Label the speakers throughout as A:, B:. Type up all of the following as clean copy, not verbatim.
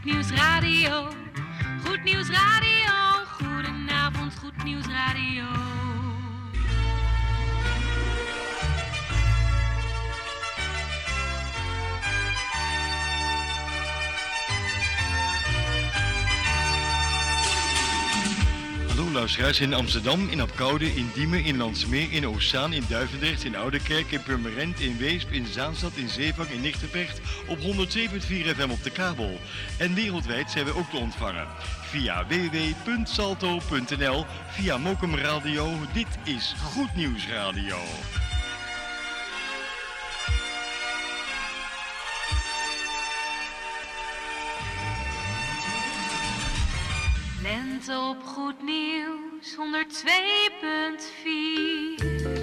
A: Nieuws Radio. Goed Nieuws Radio. Goedenavond, Goed Nieuws Radio.
B: Hallo luisteraars in Amsterdam, in Apkoude, in Diemen, in Landsmeer, in Oostzaan, in Duivendrecht, in Oudekerk, in Purmerend, in Weesp, in Zaanstad, in Zeevang, in Nigtevecht op 107.4 FM op de kabel. En wereldwijd zijn we ook te ontvangen via www.salto.nl, via Mokum Radio. Dit is Goed Nieuws Radio.
A: Lente op Goed Nieuws 102.4.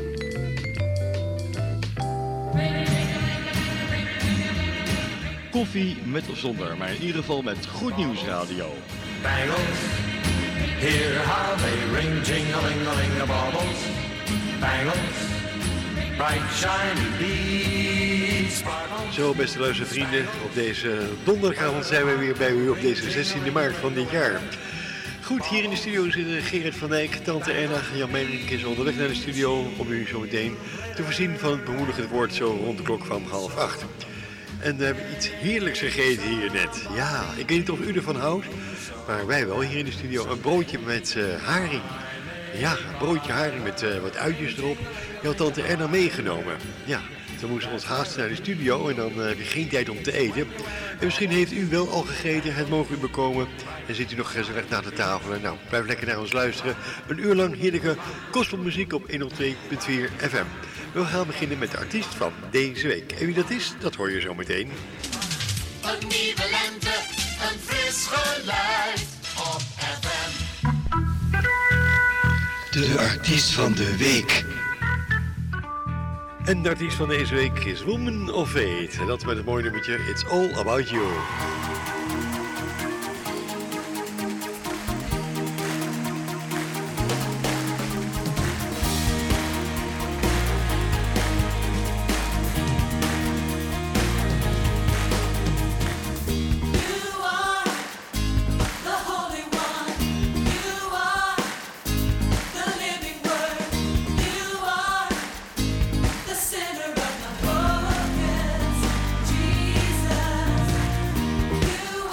B: Koffie met of zonder, maar in ieder geval met Goed Nieuws Radio.
C: Bangles, hear how they ring, jing-a-ling-a-ling-a-bobbles. Bangles, bright shiny beads, sparkles.
D: Zo, beste luistervrienden, op deze donderdagavond zijn we weer bij u op deze 16e maart van dit jaar. Goed, hier in de studio zitten Gerrit van Dijk, Tante Erna, Jan Meijerink is onderweg naar de studio om u zo meteen te voorzien van het bemoedigend woord zo rond de klok van 7:30. En we hebben iets heerlijks gegeten hier net. Ja, ik weet niet of u ervan houdt, maar wij wel hier in de studio. Een broodje met haring. Ja, een broodje haring met wat uitjes erop. Die had Tante Erna meegenomen. Ja, toen moesten we ons haasten naar de studio en dan heb je geen tijd om te eten. En misschien heeft u wel al gegeten, het mogen u bekomen. En zit u nog gezellig naar de tafel. En nou, blijf lekker naar ons luisteren. Een uur lang heerlijke gospelmuziek op 102.4 FM. We gaan beginnen met de artiest van deze week. En wie dat is, dat hoor je zo meteen.
E: Een nieuwe lente, een fris geluid op FM.
D: De artiest van de week. En de artiest van deze week is Woman of Faith. En dat met het mooie nummertje It's All About You.
E: You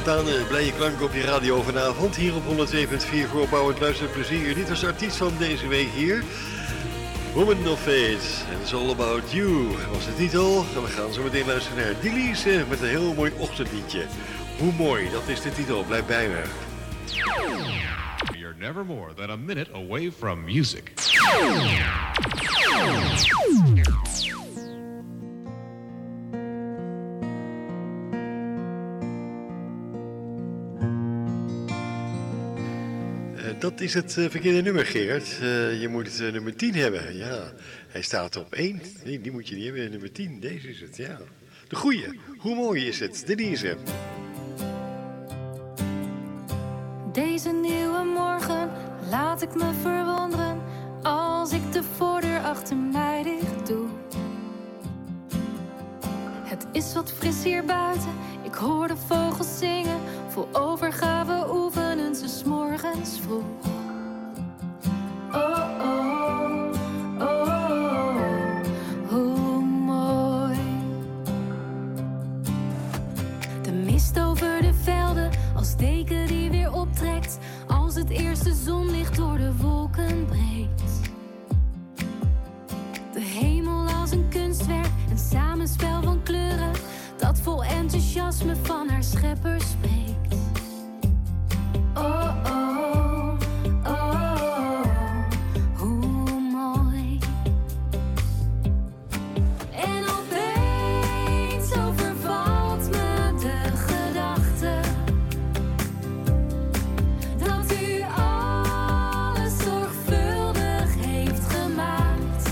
D: spontane, blije klanken op je radio vanavond. Hier op 102.4 voor opbouwend luisterplezier. Dit was de artiest van deze week hier. Woman of Fate. And it's all about you was de titel. En we gaan zo meteen luisteren naar Delise met een heel mooi ochtendliedje. Hoe mooi, dat is de titel. Blijf bij me.
F: You're never more than a minute away from music.
D: Dat is het verkeerde nummer, Gerard. Je moet nummer 10 hebben. Ja, hij staat op 1. Nee, die moet je niet hebben. Nummer 10, deze is het, ja. De goeie. Hoe mooi is het? Denise.
G: Deze nieuwe morgen laat ik me verwonderen als ik de voordeur achter mij dicht doe. Het is wat fris hier buiten, ik hoor de vogels zingen. Vol overgave oefenen ze 's morgens vroeg. Oh, oh, oh, oh, hoe mooi. De mist over de velden als deken die weer optrekt. Als het eerste zonlicht door de wolken breekt. De hemel als een kunstwerk, een samenspel van kleuren dat vol enthousiasme van haar schepper spreekt. Oh, oh, oh, oh, hoe mooi. En opeens overvalt me de gedachte dat u alles zorgvuldig heeft gemaakt.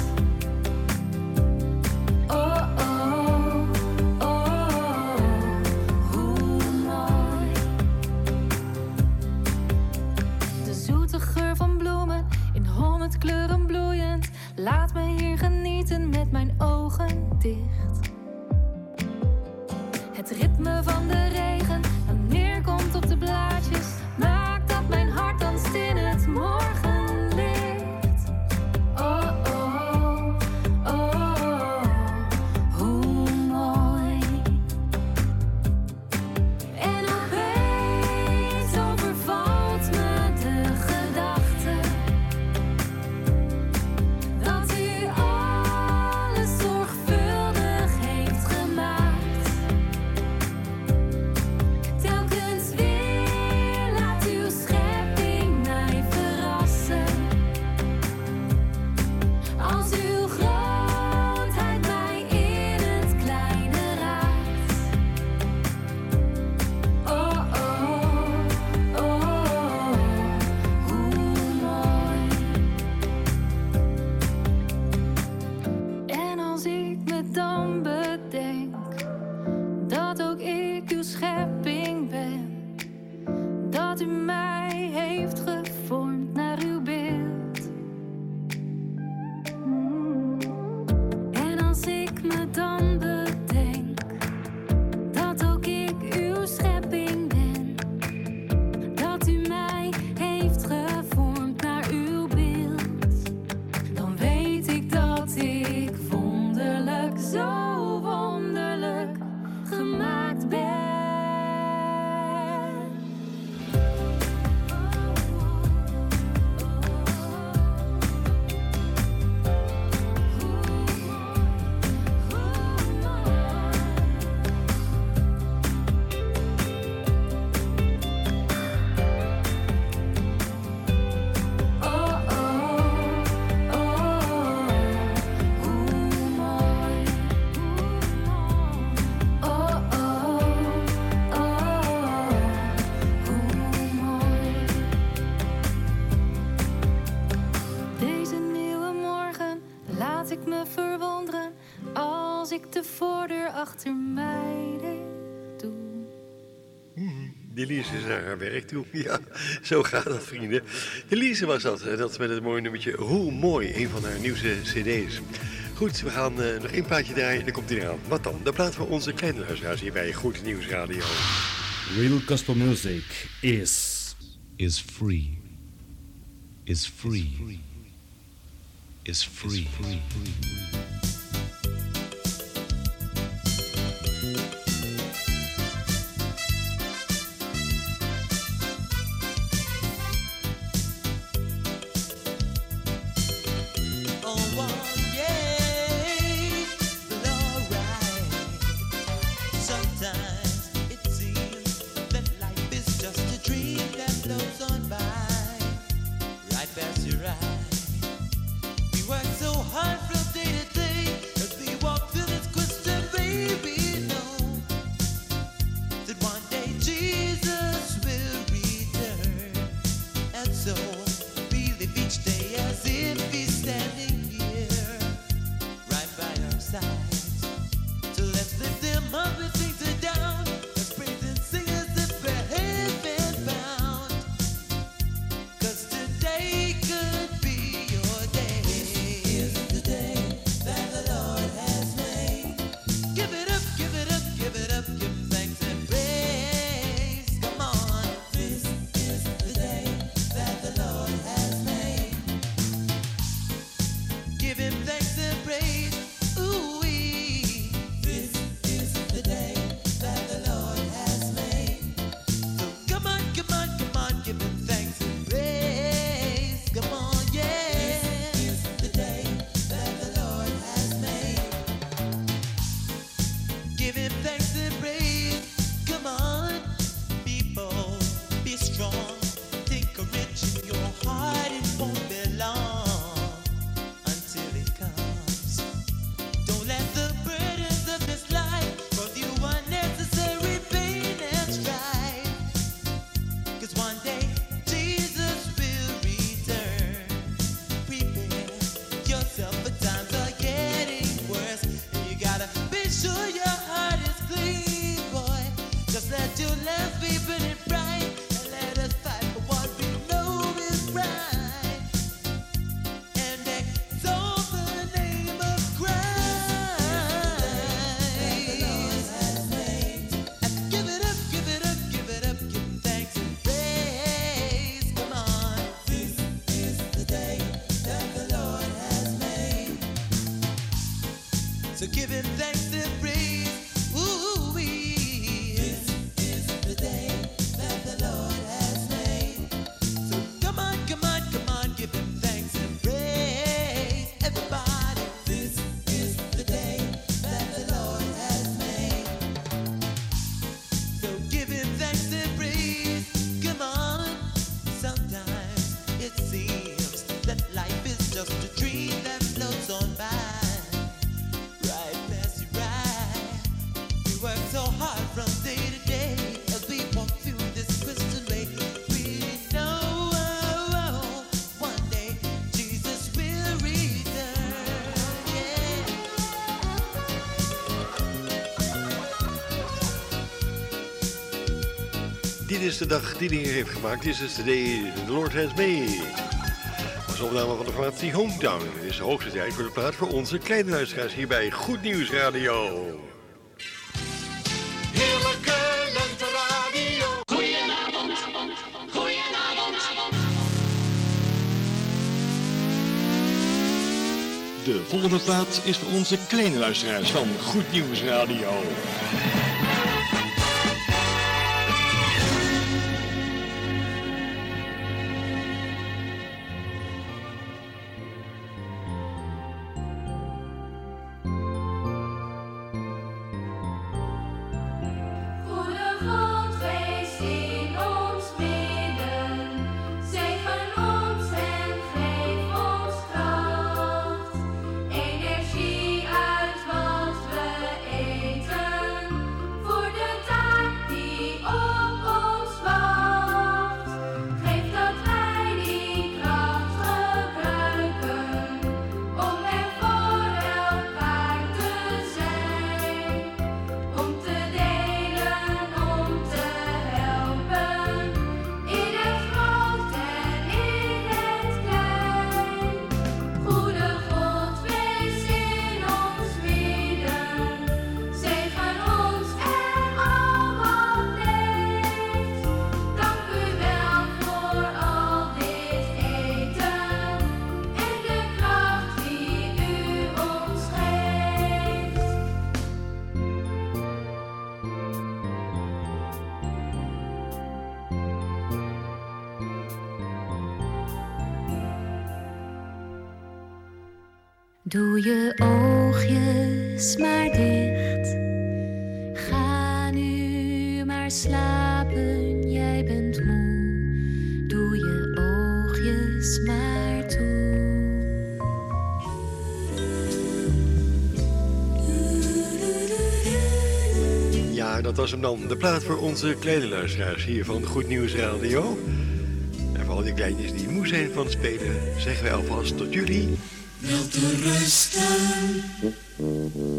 G: Oh, oh, oh, hoe mooi. De zoete geur van bloemen in 100 kleuren bloeiend. Laat me hier genieten met mijn ogen dicht. Het ritme van de regen dat neerkomt op de blaadjes maakt dat mijn hart danst in het morgenlicht. Oh, oh, oh, oh, hoe mooi. En opeens overvalt me de gedachte dat u alles zorgvuldig heeft gemaakt. Telkens weer laat uw schepping mij verrassen. Als uw grootheid mij in het kleine raakt. Oh, oh, oh, hoe mooi. En als ik me dan bedenk dat ook ik uw schepping ben, dat u mij heeft gevormd naar uw beeld. En als ik me dan bedenk dat ook ik uw schepping ben, dat u mij heeft gevormd naar uw beeld, dan weet ik dat ik wonderlijk, zo wonderlijk gemaakt ben. Oh, oh, oh, hoe mooi. Oh, oh, oh, hoe mooi. Deze nieuwe morgen laat ik me verwonderen als ik de voordeur achter mij dicht doe.
D: Delise is naar haar werk toe. Ja, zo gaat dat, vrienden. Delise was dat. Dat met het mooie nummertje Hoe mooi, een van haar nieuwste cd's. Goed, we gaan nog één plaatje draaien en dan komt hij eraan. Wat dan? Dan praten we onze kleine luisteraars hier bij Goed Nieuws Radio.
H: Real gospel music is
F: Free. Is free. Is free.
D: Dit is de dag die de Heer heeft gemaakt. This is the day the Lord has made. Dat is opname van de formatie Hometown. Het is de hoogste tijd voor de plaat voor onze kleine luisteraars hier bij Goed Nieuws Radio.
E: Heerlijke lenteradio.
A: Goedenavond, goedenavond.
B: De volgende plaat is voor onze kleine luisteraars van Goed Nieuws Radio.
G: Doe je oogjes maar dicht. Ga nu maar slapen, jij bent moe. Doe je oogjes maar toe.
D: Ja, dat was hem dan. De plaat voor onze kleine luisteraars hier van Goed Nieuws Radio. En voor al die kleintjes die moe zijn van het spelen, zeggen wij alvast tot jullie.
E: Wel te rusten.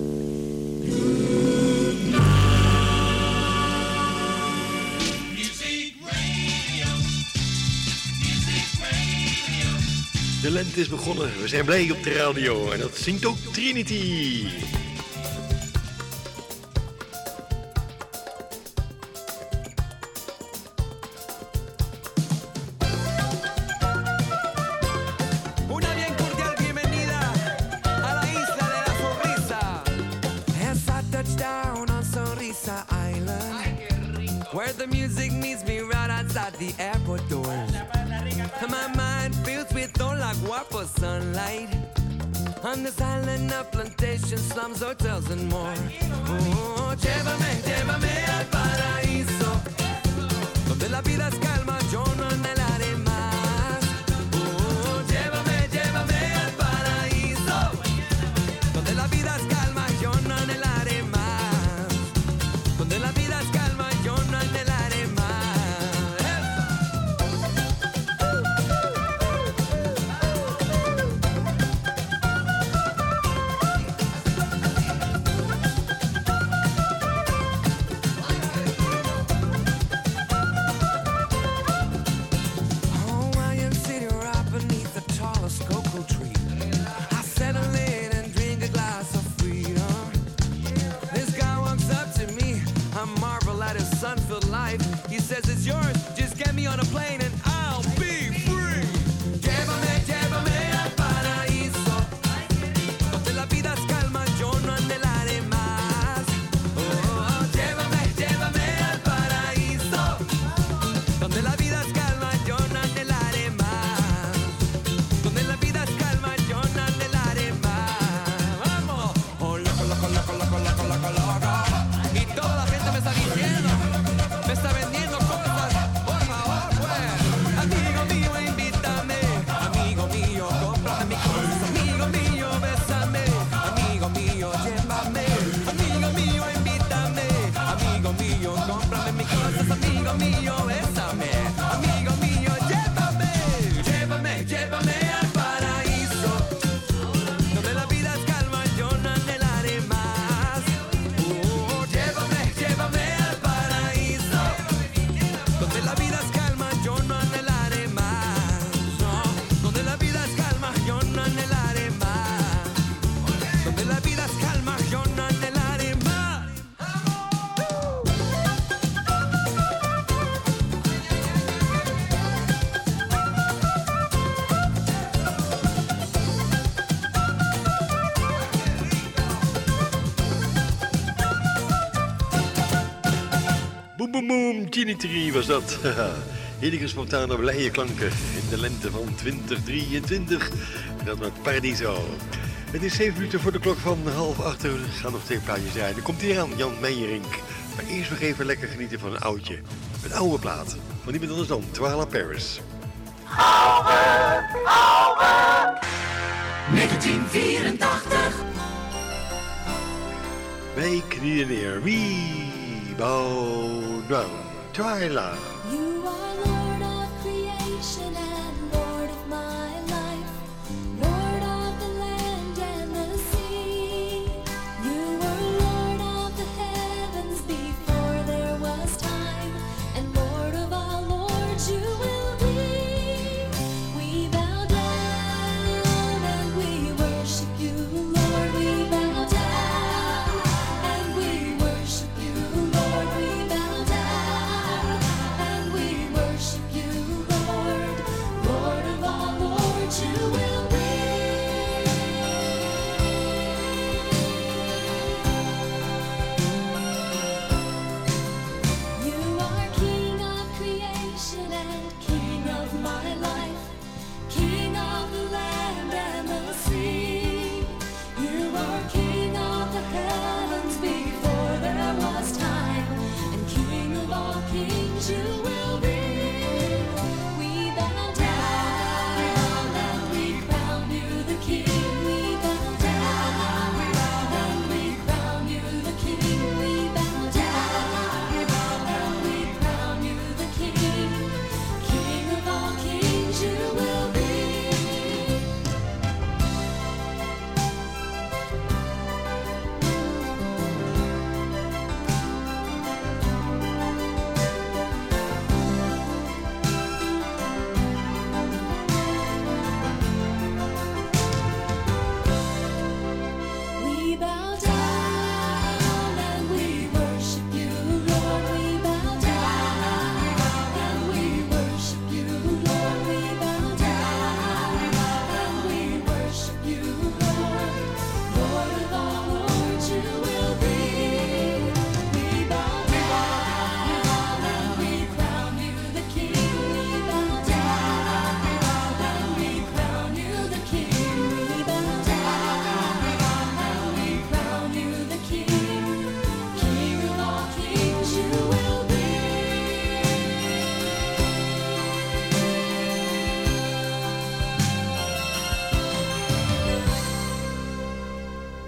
D: weekend is begonnen. We zijn blij op de radio en dat zingt ook Trinity.
I: Una bien cordial bienvenida a la isla de la sonrisa. As I touch down on Sonrisa Island, where the music meets me right outside the airport doors. My mind fills with all like guapo sunlight. On this island of plantations, slums, hotels and more. Oh, llévame, llévame al paraíso, donde la vida es calma, yo no anhelaré más. Oh, llévame, llévame al paraíso, donde la vida es calma, yo no anhelaré más. Donde la vida es calma, yo no anhelaré más. Sun-filled life. He says it's yours. Just get me on a plane and I'll be free. Llévame, llévame al paraíso, donde la vida es calma, yo no anhelaré más. Oh, llévame, llévame al paraíso, donde la vida es calma, yo no anhelaré más. Donde la vida es calma, yo no anhelaré más. Vamos. Oh, loco, loco, loco, loco, loco, loco, loco. Y toda la gente me está diciendo, me está vendiendo cosas, por favor, pues. Amigo mío, invítame. Amigo mío, cómprame mis cosas. Amigo mío, bésame. Amigo mío, llévame. Amigo mío, invítame. Amigo mío, cómprame mis cosas. Amigo mío, bésame. Amigo mío, llévame. Llévame, llévame al paraíso, donde la vida es calma, yo no anhelaré más. Llévame, llévame al paraíso, donde la vida es calma, yo no anhelaré más. No, donde la vida es calma, yo no anhelaré más. Donde la vida es calma, yo no anhelaré más.
D: Boem, boem, boem, Trinity was dat. Heerlijke spontane blije klanken in de lente van 2023. En dat met Paradiso. Het is 7 minuten voor de klok van 7:30. We gaan nog 2 plaatjes draaien. Dan komt hij aan, Jan Meijerink. Maar eerst nog even lekker genieten van een oudje. Een oude plaat. Van niemand anders dan Twala Paris.
E: 1984.
D: Wij knieën neer. We bow down. Twila.
G: You are Lord of creation and Lord of my life, Lord of the land and the sea. You were Lord of the heavens before there was time, and Lord of all lords you will be. We bow down and we worship you, Lord. We bow down and we worship you, Lord. We bow down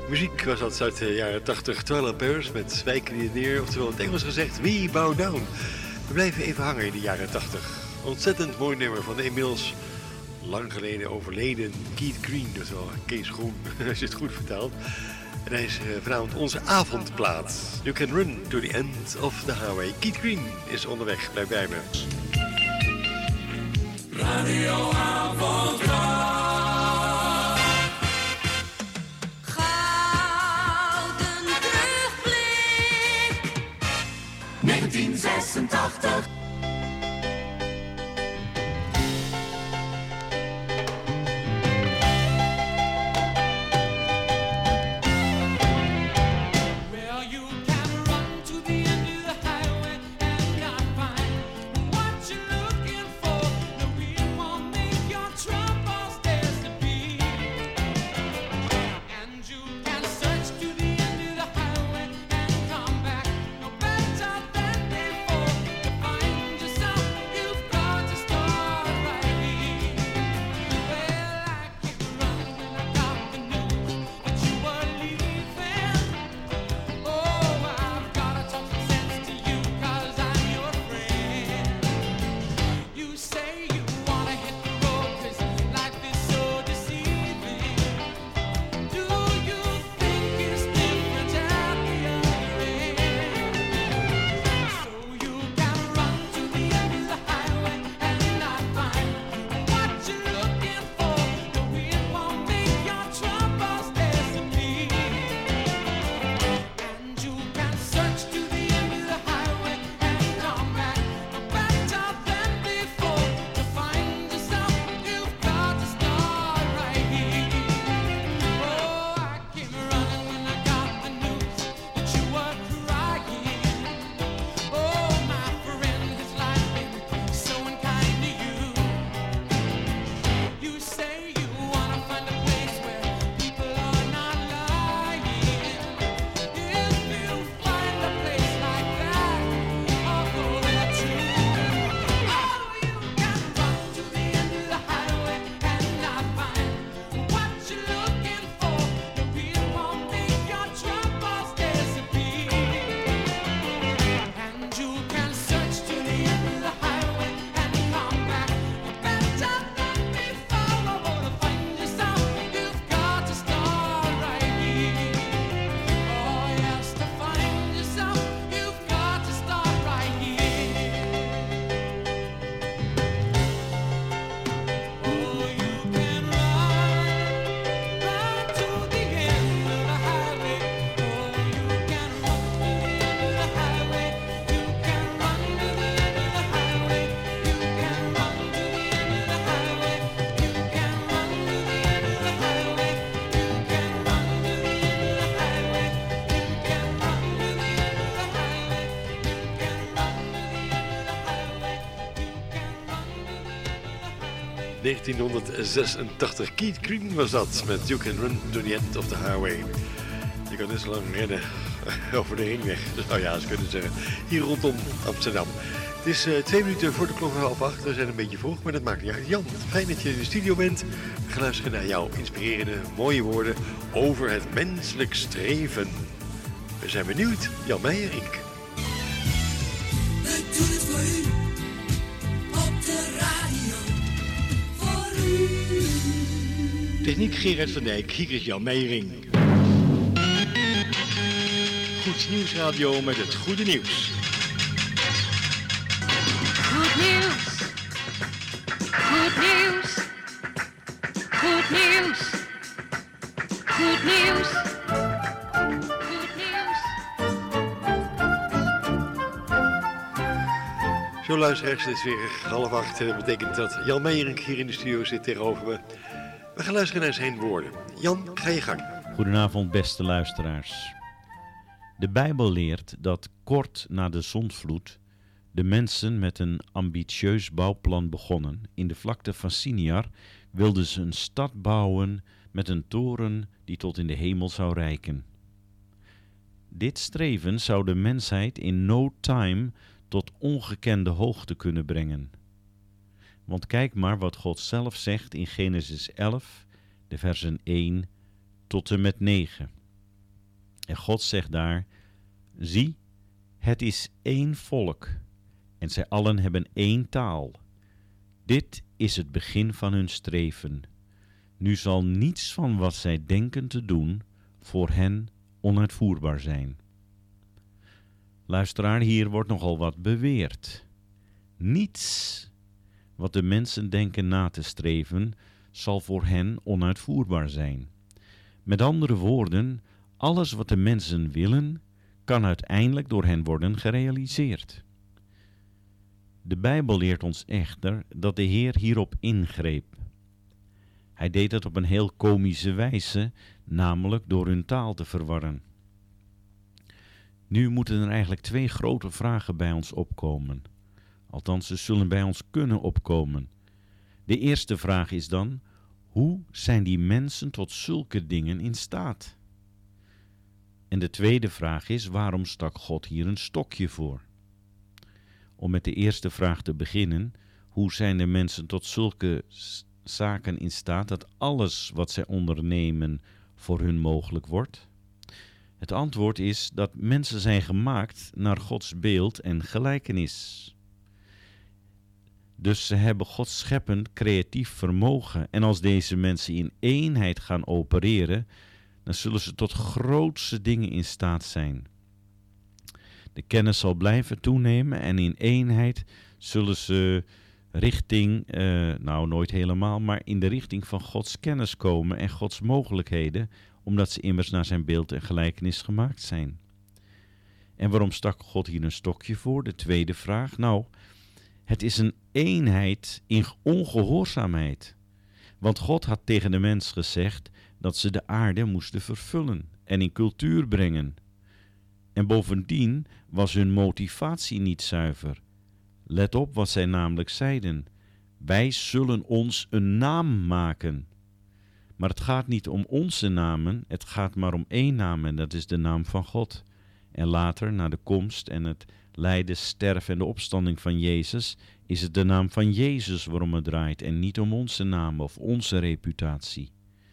D: Muziek was dat uit de jaren 80. Twilight Paris met Wijken die neer, oftewel in het Engels gezegd We Bow Down. We blijven even hangen in de jaren 80. Ontzettend mooi nummer van de inmiddels lang geleden overleden Keith Green, oftewel Kees Groen, als je het goed vertaalt. En hij is vanavond onze avondplaat. You can run to the end of the highway. Keith Green is onderweg, blijf bij me.
C: Radio Avondklok.
E: Gouden terugblik. 1986.
D: ...1986. Keith Green was dat, met You Can Run to the End of the Highway. Je kan net zo lang rennen over de ringweg, zou je eens kunnen zeggen. Hier rondom Amsterdam. Het is 2 minuten voor de klok van 7:30. We zijn een beetje vroeg, maar dat maakt niet uit. Jan, fijn dat je in de studio bent. We gaan luisteren naar jouw inspirerende, mooie woorden over het menselijk streven. We zijn benieuwd. Jan Meijerink.
E: We doen het voor u. Op de radio. Voor u.
B: Techniek Gerard van Dijk, hier is Jan Meijerink. Goed Nieuwsradio met het goede nieuws.
A: Goed nieuws. Goed nieuws. Goed nieuws. Goed nieuws. Goed nieuws.
D: Zo luisteraars, het is weer 7:30. Dat betekent dat Jan Meijerink hier in de studio zit tegenover me. We gaan luisteren naar zijn woorden. Jan, ga je gang.
J: Goedenavond, beste luisteraars. De Bijbel leert dat kort na de zondvloed de mensen met een ambitieus bouwplan begonnen. In de vlakte van Siniar wilden ze een stad bouwen met een toren die tot in de hemel zou reiken. Dit streven zou de mensheid in no time tot ongekende hoogte kunnen brengen. Want kijk maar wat God zelf zegt in Genesis 11, de versen 1 tot en met 9. En God zegt daar, zie, het is één volk en zij allen hebben één taal. Dit is het begin van hun streven. Nu zal niets van wat zij denken te doen voor hen onuitvoerbaar zijn. Luisteraar, hier wordt nogal wat beweerd. Niets wat de mensen denken na te streven zal voor hen onuitvoerbaar zijn. Met andere woorden, alles wat de mensen willen, kan uiteindelijk door hen worden gerealiseerd. De Bijbel leert ons echter dat de Heer hierop ingreep. Hij deed het op een heel komische wijze, namelijk door hun taal te verwarren. Nu moeten er eigenlijk 2 grote vragen bij ons opkomen. Althans, ze zullen bij ons kunnen opkomen. De eerste vraag is dan, hoe zijn die mensen tot zulke dingen in staat? En de tweede vraag is, waarom stak God hier een stokje voor? Om met de eerste vraag te beginnen, hoe zijn de mensen tot zulke zaken in staat dat alles wat zij ondernemen voor hun mogelijk wordt? Het antwoord is dat mensen zijn gemaakt naar Gods beeld en gelijkenis. Dus ze hebben Gods scheppend creatief vermogen en als deze mensen in eenheid gaan opereren, dan zullen ze tot grootse dingen in staat zijn. De kennis zal blijven toenemen en in eenheid zullen ze richting, nooit helemaal, maar in de richting van Gods kennis komen en Gods mogelijkheden, omdat ze immers naar zijn beeld en gelijkenis gemaakt zijn. En waarom stak God hier een stokje voor? De tweede vraag. Nou, het is een eenheid in ongehoorzaamheid. Want God had tegen de mens gezegd dat ze de aarde moesten vervullen en in cultuur brengen. En bovendien was hun motivatie niet zuiver. Let op wat zij namelijk zeiden. Wij zullen ons een naam maken. Maar het gaat niet om onze namen, het gaat maar om één naam en dat is de naam van God. En later, na de komst en het lijden, sterven en de opstanding van Jezus, is het de naam van Jezus waarom het draait en niet om onze naam of onze reputatie.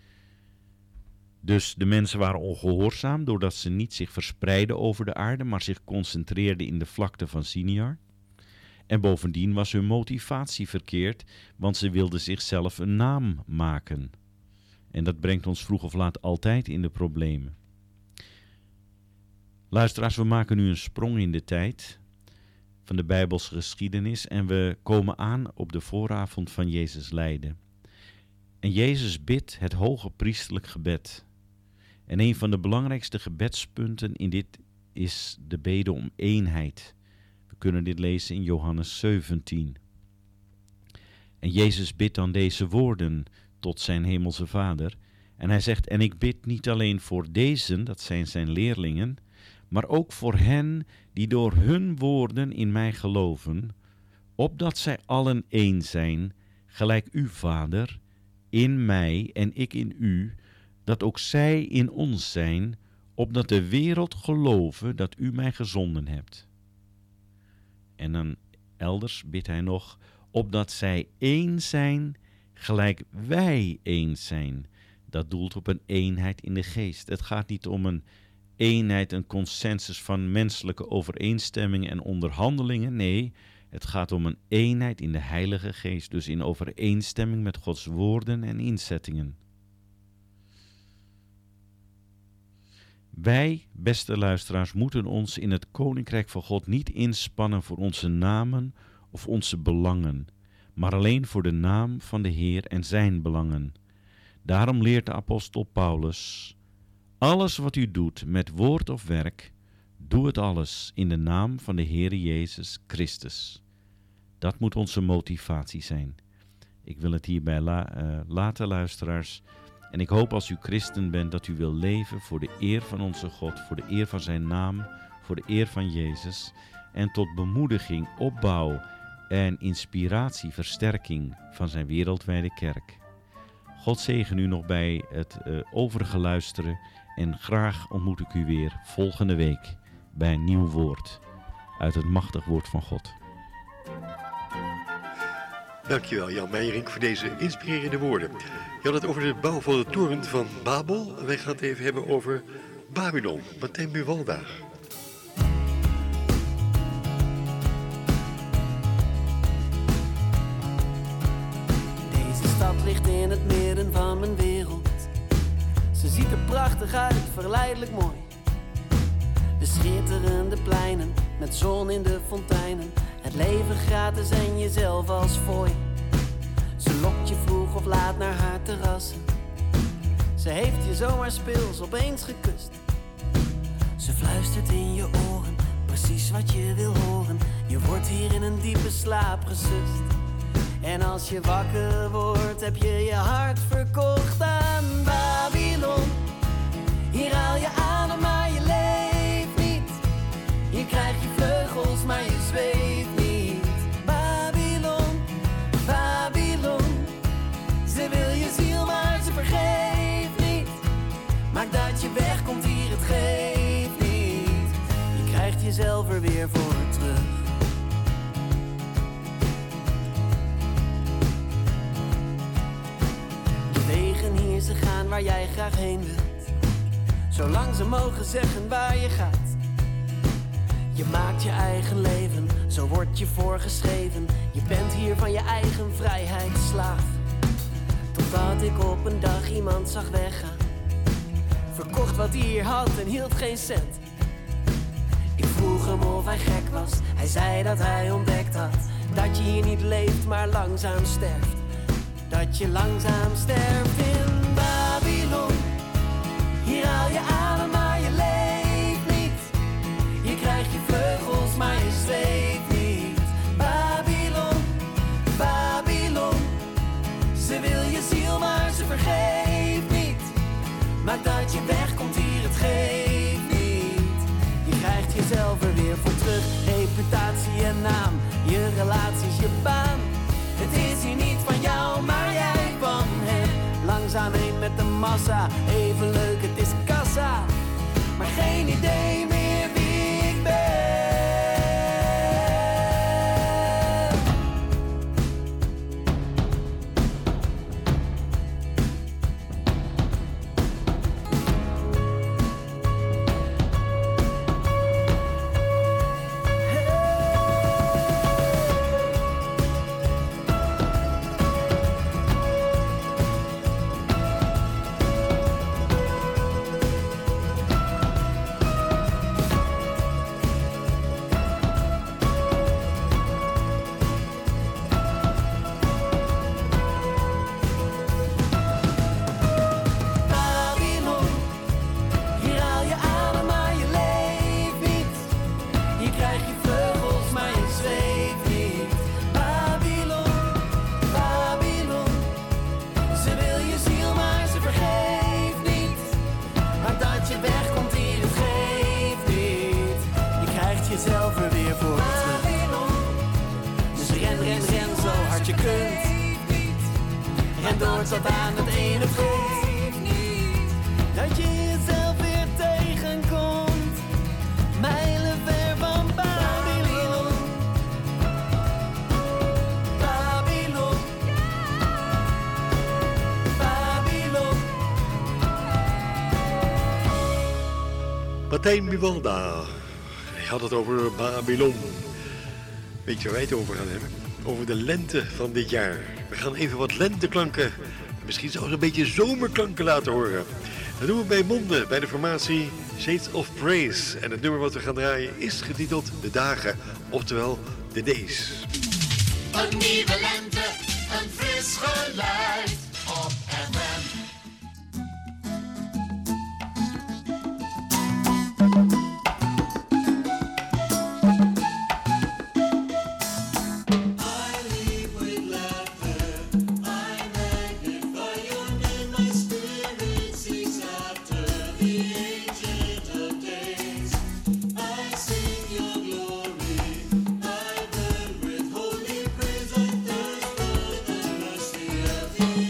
J: Dus de mensen waren ongehoorzaam doordat ze niet zich verspreidden over de aarde, maar zich concentreerden in de vlakte van Siniar. En bovendien was hun motivatie verkeerd, want ze wilden zichzelf een naam maken. En dat brengt ons vroeg of laat altijd in de problemen. Luisteraars, we maken nu een sprong in de tijd van de Bijbelse geschiedenis en we komen aan op de vooravond van Jezus lijden. En Jezus bidt het hoge priesterlijk gebed. En een van de belangrijkste gebedspunten in dit is de bede om eenheid. We kunnen dit lezen in Johannes 17. En Jezus bidt dan deze woorden tot zijn hemelse Vader. En hij zegt, en ik bid niet alleen voor deze, dat zijn zijn leerlingen, maar ook voor hen die door hun woorden in mij geloven, opdat zij allen één zijn, gelijk u, Vader, in mij en ik in u, dat ook zij in ons zijn, opdat de wereld geloven dat u mij gezonden hebt. En dan elders bidt hij nog, opdat zij één zijn, gelijk wij één zijn. Dat doelt op een eenheid in de geest. Het gaat niet om een eenheid, een consensus van menselijke overeenstemmingen en onderhandelingen. Nee, het gaat om een eenheid in de Heilige Geest, dus in overeenstemming met Gods woorden en inzettingen. Wij, beste luisteraars, moeten ons in het Koninkrijk van God niet inspannen voor onze namen of onze belangen, maar alleen voor de naam van de Heer en zijn belangen. Daarom leert de apostel Paulus, alles wat u doet met woord of werk, doe het alles in de naam van de Heere Jezus Christus. Dat moet onze motivatie zijn. Ik wil het hierbij laten, luisteraars. En ik hoop als u christen bent dat u wil leven voor de eer van onze God, voor de eer van zijn naam, voor de eer van Jezus. En tot bemoediging, opbouw en inspiratie, versterking van zijn wereldwijde kerk. God zegen u nog bij het overige luisteren en graag ontmoet ik u weer volgende week bij een nieuw woord uit het machtig woord van God.
D: Dankjewel Jan Meijering voor deze inspirerende woorden. Je had het over de bouw van de toren van Babel. Wij gaan het even hebben over Babylon, Martijn Buwalda.
K: Deze stad ligt in het midden van mijn wereld. Ze ziet er prachtig uit, verleidelijk mooi. De schitterende pleinen, met zon in de fonteinen. Het leven gratis en jezelf als fooi. Ze lokt je vroeg of laat naar haar terrassen. Ze heeft je zomaar speels opeens gekust. Ze fluistert in je oren, precies wat je wil horen. Je wordt hier in een diepe slaap gesust. En als je wakker wordt, heb je je hart verkocht aan Babylon. Hier haal je adem, maar je leeft niet. Hier krijg je vleugels, maar je zweeft niet. Babylon, Babylon. Ze wil je ziel, maar ze vergeeft niet. Maak dat je wegkomt hier, het geeft niet. Je krijgt jezelf er weer voor terug. De wegen hier, ze gaan waar jij graag heen wilt. Zolang ze mogen zeggen waar je gaat. Je maakt je eigen leven, zo wordt je voorgeschreven. Je bent hier van je eigen vrijheid slaaf. Totdat ik op een dag iemand zag weggaan. Verkocht wat hij hier had en hield geen cent. Ik vroeg hem of hij gek was. Hij zei dat hij ontdekt had dat je hier niet leeft, maar langzaam sterft. Dat je langzaam sterft in Babylon. Hier haal je adem, maar je leeft niet. Je krijgt je vleugels, maar je zweeft niet. Babylon, Babylon. Ze wil je ziel, maar ze vergeeft niet. Maak dat je wegkomt hier, het geeft niet. Je krijgt jezelf er weer voor terug. Reputatie en naam, je relaties, je baan. Het is hier niet van jou, maar jij van hem. Langzaam heen met de massa, even leuk, het is kassa. Maar geen idee meer wie ik ben. Tot aan het ene punt dat je jezelf weer tegenkomt, mijlenver van Babylon. Babylon, Babylon.
D: Martijn Buwalda, hij had het over Babylon. Weet je waar wij het over gaan hebben? Over de lente van dit jaar. We gaan even wat lenteklanken, misschien zelfs een beetje zomerklanken laten horen. Dat doen we bij Monde, bij de formatie Shades of Praise. En het nummer wat we gaan draaien is getiteld De Dagen, oftewel The Days.
L: Een nieuwe lente, een fris geluid op FM.
E: Yeah.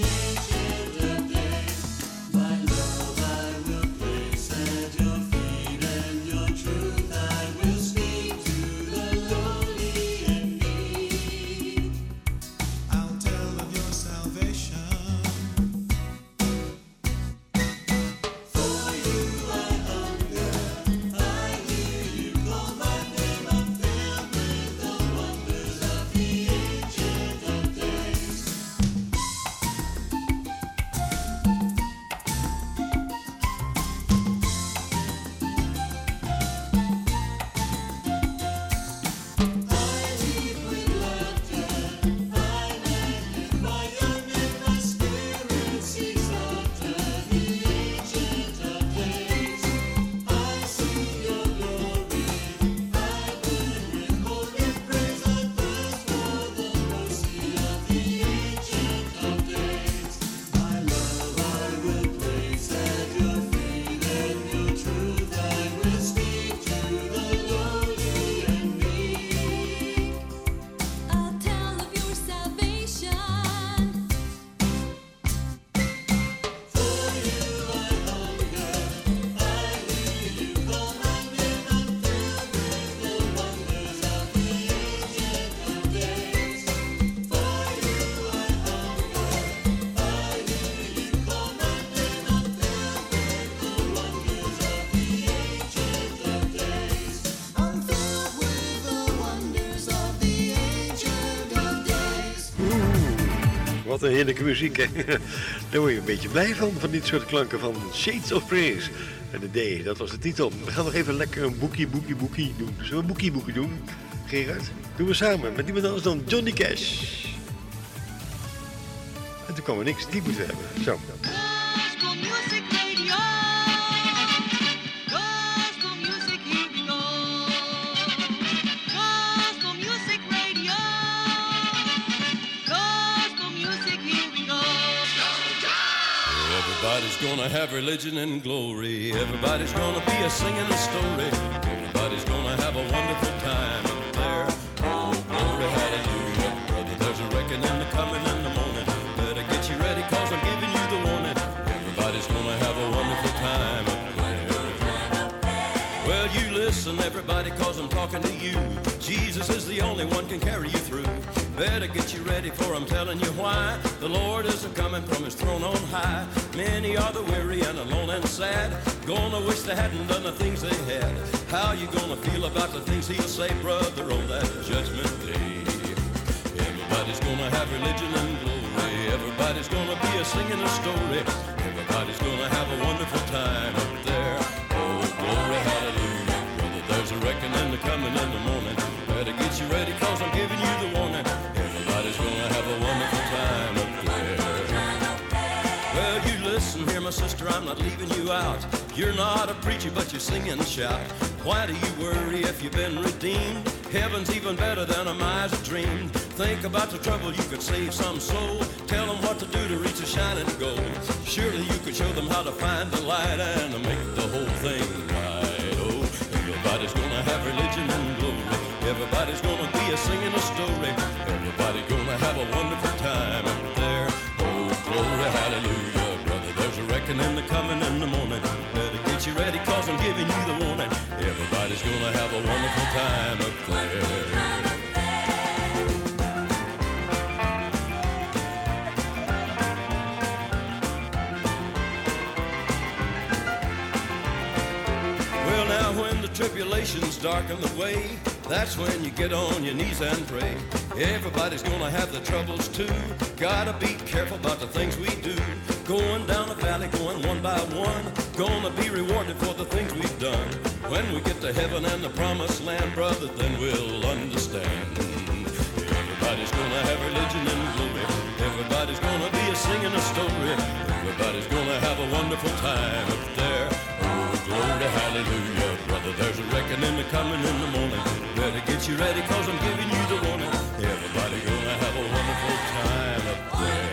D: Wat een heerlijke muziek, hè? Daar word je een beetje blij van dit soort klanken van Shades of Praise. En de D, dat was de titel. We gaan nog even lekker een boekie doen. Zullen we een boekie doen, Gerard? Doen we samen met niemand anders dan Johnny Cash. En toen kwam er niks, die moeten we hebben. Zo.
A: Gospel Music Radio. Gospel Music, here we go. Gospel Music Radio. Gospel Music, here we go.
I: Everybody's gonna have religion and glory. Everybody's gonna be a singing a story. Everybody's gonna have a wonderful time up there. Oh, glory, hallelujah. Brother, there's a reckoning the coming in the morning. Better get you ready, cause I'm giving you the warning. Everybody's gonna have a wonderful time up there. Well, you listen, everybody, cause I'm talking to you. Jesus is the only one can carry you through. Better get you ready, for I'm telling you why. The Lord is a-coming from his throne on high. Many are the weary and alone and sad. Gonna wish they hadn't done the things they had. How you gonna feel about the things he'll say, brother, on that judgment day? Everybody's gonna have religion and glory. Everybody's gonna be a singing a story. Everybody's gonna have a wonderful time up there. Oh, glory, hallelujah. Brother, there's a reckoning the coming in the morning. Better get you ready, cause I'm giving you the warning. Everybody's gonna have a wonderful time up there. Well, you listen here, my sister, I'm not leaving you out. You're not a preacher, but you sing and shout. Why do you worry if you've been redeemed? Heaven's even better than a miser dreamed. Think about the trouble, you could save some soul. Tell them what to do to reach a shining goal. Surely you could show them how to find the light and to make the whole thing right. Oh, everybody's gonna have religion and glory. Everybody's gonna be a singing a story. Everybody's gonna have a wonderful time up there. Oh, glory, hallelujah. Brother, there's a reckoning the coming in the morning. Better get you ready, cause I'm giving you the warning. Everybody's gonna have a wonderful time up there. Well, now when the tribulations darken the way, that's when you get on your knees and pray. Everybody's gonna have the troubles too. Gotta be careful about the things we do. Going down the valley, going one by one. Gonna be rewarded for the things we've done. When we get to heaven and the promised land, brother, then we'll understand. Everybody's gonna have religion and glory. Everybody's gonna be a singing a story. Everybody's gonna have a wonderful time up there. Oh, glory, hallelujah. Brother, there's a reckoning the coming in the morning. Better get you ready, cause I'm giving you the warning. Everybody's gonna have a wonderful time up there.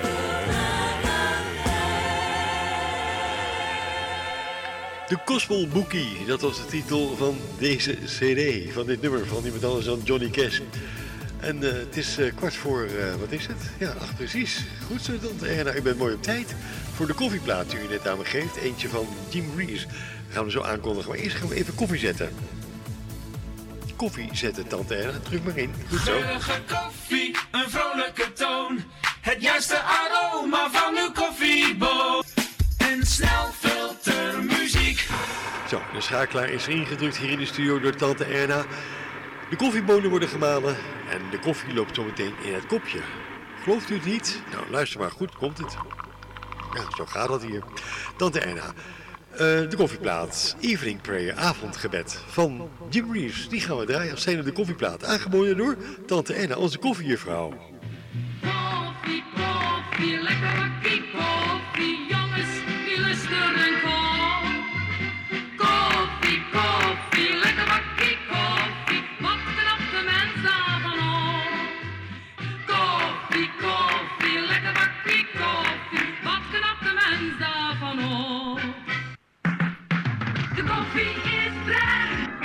D: De Gospel Bookie, dat was de titel van deze cd, van dit nummer van niemand anders dan Johnny Cash. En het is kwart voor, wat is het? Ja, 8 precies. Goed zo, tante Erna, u bent mooi op tijd voor de koffieplaat die u net aan me geeft. Eentje van Jim Reeves. Dat gaan we zo aankondigen, maar eerst gaan we even koffie zetten. Koffie zetten, tante Erna, druk maar in. Goed zo.
C: Geurige koffie, een vrolijke toon. Het juiste aroma van uw koffieboot. En snelfiltermuziek.
D: Zo, de schakelaar is ingedrukt hier in de studio door tante Erna. De koffiebonen worden gemalen en de koffie loopt zo meteen in het kopje. Gelooft u het niet? Nou, luister maar goed, komt het. Ja, zo gaat dat hier. Tante Erna, de koffieplaat, Evening Prayer, avondgebed van Jim Reeves. Die gaan we draaien als zijnde de koffieplaat. Aangeboden door tante Erna, onze koffiejuffrouw.
A: Koffie, koffie, lekker bakkie koffie. Jongens, die lusten en kom. Koffie, koffie, lekker bakkie koffie. Wat knapt de mens daarvan op? Koffie, koffie, lekker bakkie koffie. Wat knapt de mens daarvan op? De koffie is vrij.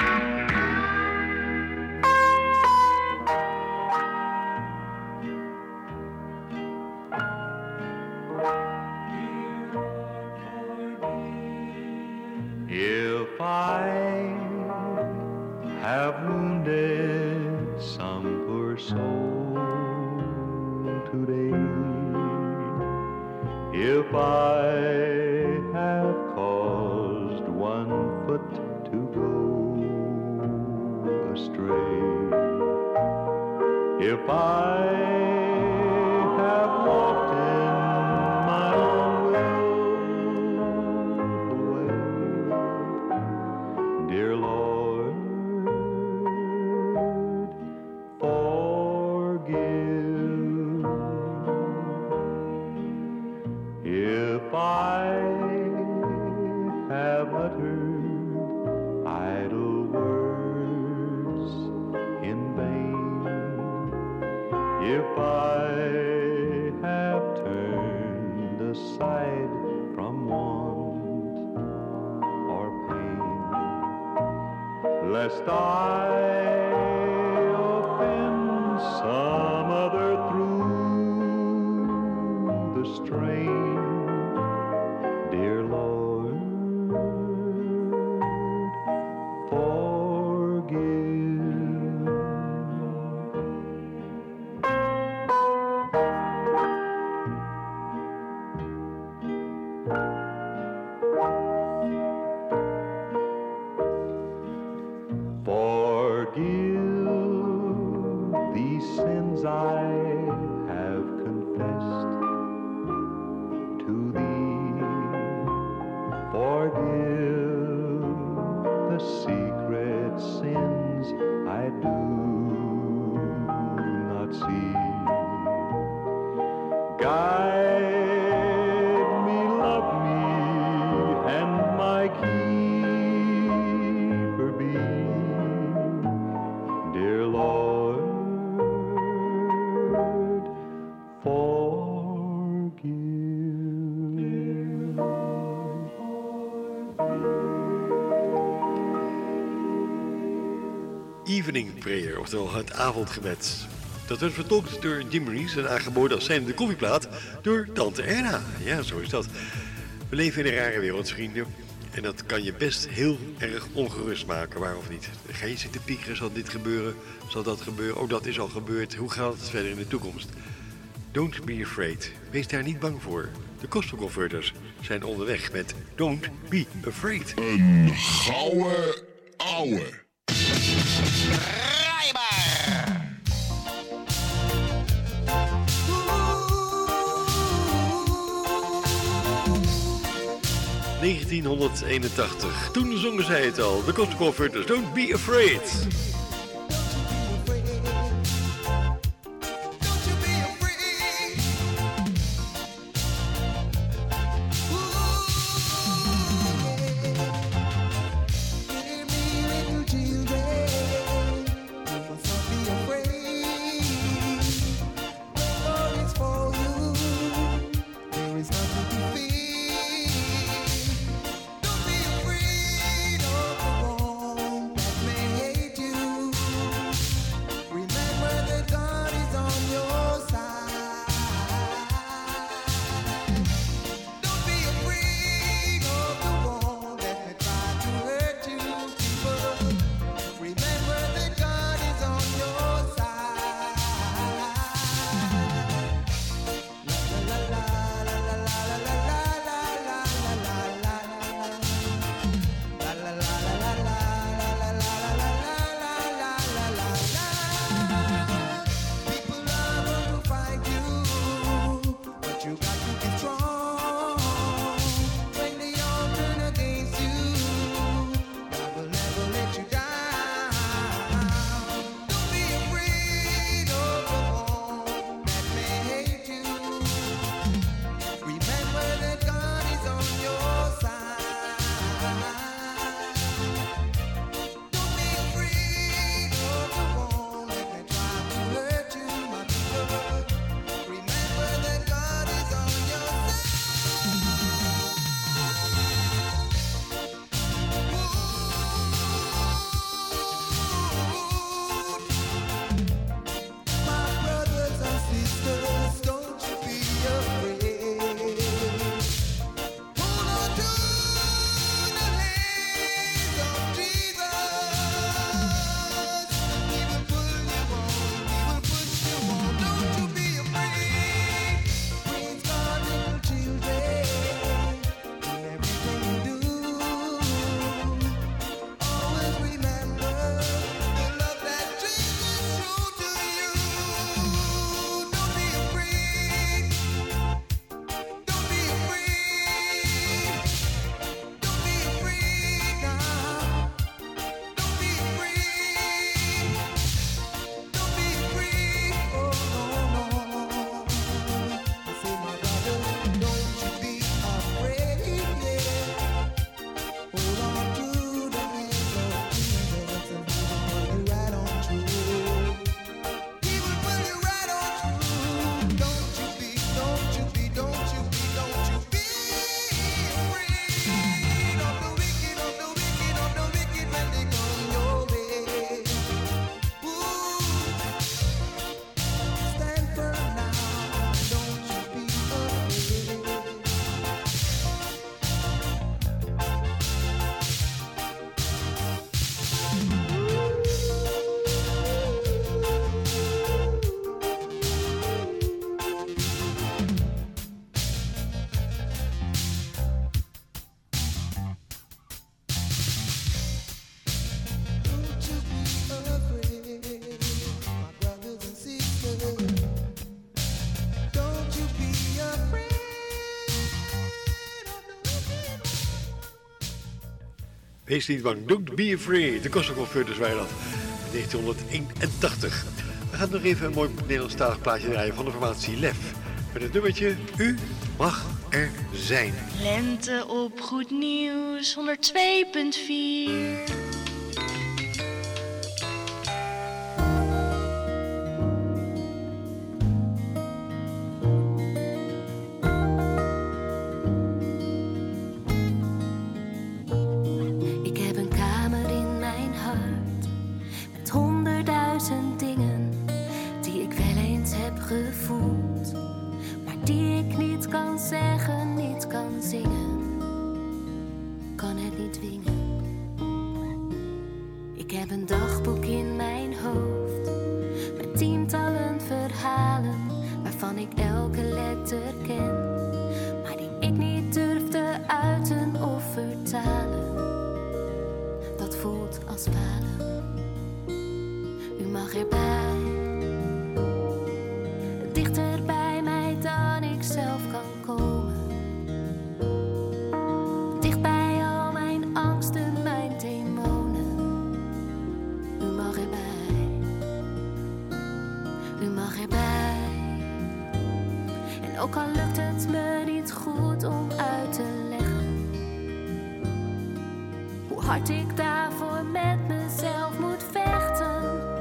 M: If I have wounded some poor soul today, if I have caused one foot to go astray, if I have walked dear Lord, forgive if I have uttered idle words in vain, if I have turned aside from want or pain, lest I offend some other through the strain, dear Lord, forgive. Forgive these sins I have confessed to thee. Forgive the secret sins I do not see. Guide me, love me, and my keeper be, dear Lord,
D: Evening Prayer, oftewel het avondgebed. Dat werd vertolkt door Jim Reeves en aangeboden als zijnde koffieplaat door Tante Erna. Ja, zo is dat. We leven in een rare wereld, vrienden. En dat kan je best heel erg ongerust maken, waar of niet. Dan ga je zitten piekeren, zal dit gebeuren, zal dat gebeuren, oh dat is al gebeurd, hoe gaat het verder in de toekomst? Don't be afraid. Wees daar niet bang voor. De Gospel Converters zijn onderweg met Don't be afraid.
N: Een gouden ouwe.
L: Rijbaar!
D: 1981. Toen zongen zij het al. De Gospel Converters, Don't be afraid.
E: Don't be afraid of the one that may hate you.
D: Wees niet bang, don't be afraid. De Kosovo Founders waren dat, 1981. We gaan nog even een mooi Nederlandstalig plaatje draaien van de formatie Lef. Met het nummertje U mag er zijn.
A: Lente op Goed Nieuws 102.4.
G: Ik heb een kamer in mijn hart met 100.000 dingen die ik wel eens heb gevoeld, maar die ik niet kan zeggen, niet kan zingen, kan het niet dwingen. Ik heb een dagboek in mijn hoofd met tientallen verhalen waarvan ik elke letter ken, maar die ik niet durf te uiten of vertalen. Dat voelt als falen. U mag erbij, dichter bij mij dan ik zelf kan komen. Dicht bij al mijn angsten, mijn demonen. U mag erbij, u mag erbij. En ook al lukt het me niet goed om uit te leggen hoe hard ik daarvoor met mezelf moet vechten,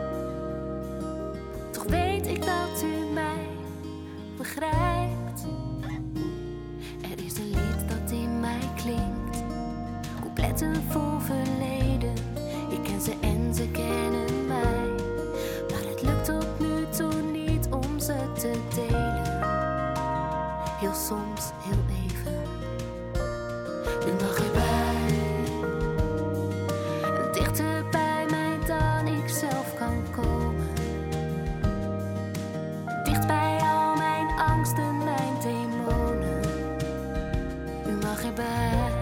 G: toch weet ik dat u mij begrijpt. Er is een lied dat in mij klinkt, coupletten vol verleden. Ik ken ze en ze kennen mij, maar het lukt tot nu toe niet om ze te delen. Heel soms, heel even. U mag erbij, dichter bij mij dan ik zelf kan komen. Dicht bij al mijn angsten, mijn demonen. U mag erbij,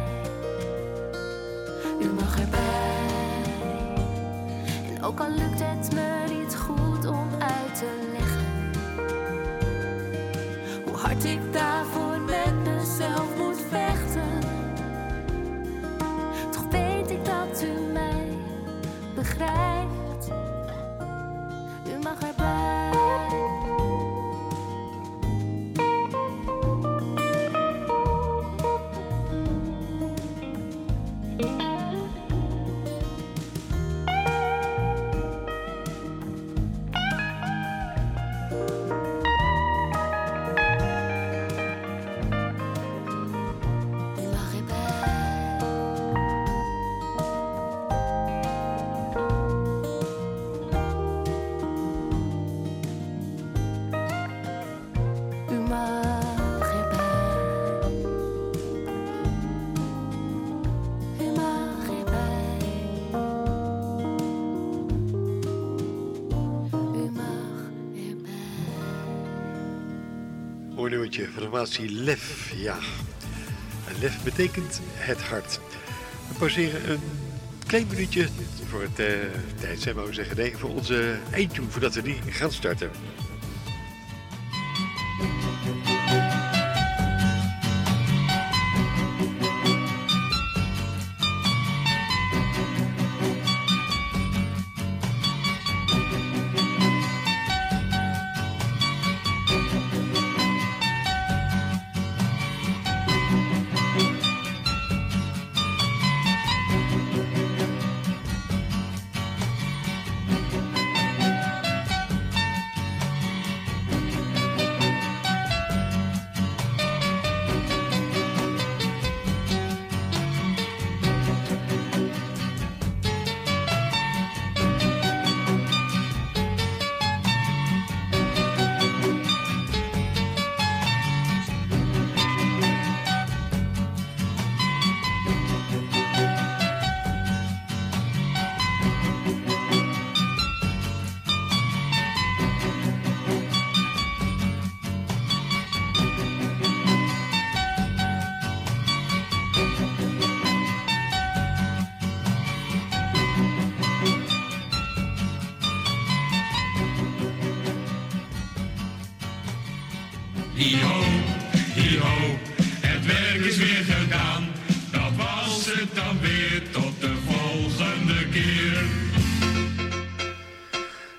G: u mag erbij. En ook al lukt het me niet goed om uit te leggen hoe hard ik daarvoor met mezelf moet vechten, toch weet ik dat u mij begrijpt. U mag erbij.
D: Mooi nummertje van de formatie Lef, ja. En Lef betekent het hart. We pauzeren een klein minuutje voor het tijd zijn, wou ik zeggen. Nee, voor onze eindtune, voordat we die gaan starten.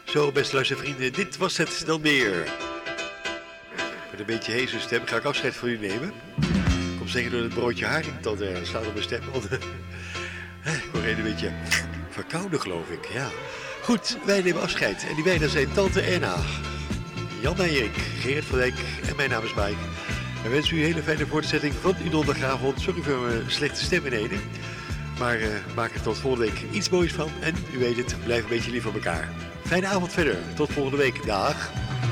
D: Zo, beste luistervrienden, dit was het dan weer. Met een beetje heese stem ga ik afscheid van u nemen. Kom zeker door het broodje haring dat staat op mijn stem. Want, ik word een beetje verkouden, geloof ik. Ja. Goed, wij nemen afscheid. En die wij, dat zijn Tante Erna, Jan Meijerik, Gerrit van Dijk en mijn naam is Mike. We wensen u een hele fijne voortzetting van uw donderdagavond. Sorry voor mijn slechte stem beneden. Maar maak er tot volgende week iets moois van. En u weet het, blijf een beetje lief voor elkaar. Fijne avond verder. Tot volgende week. Dag.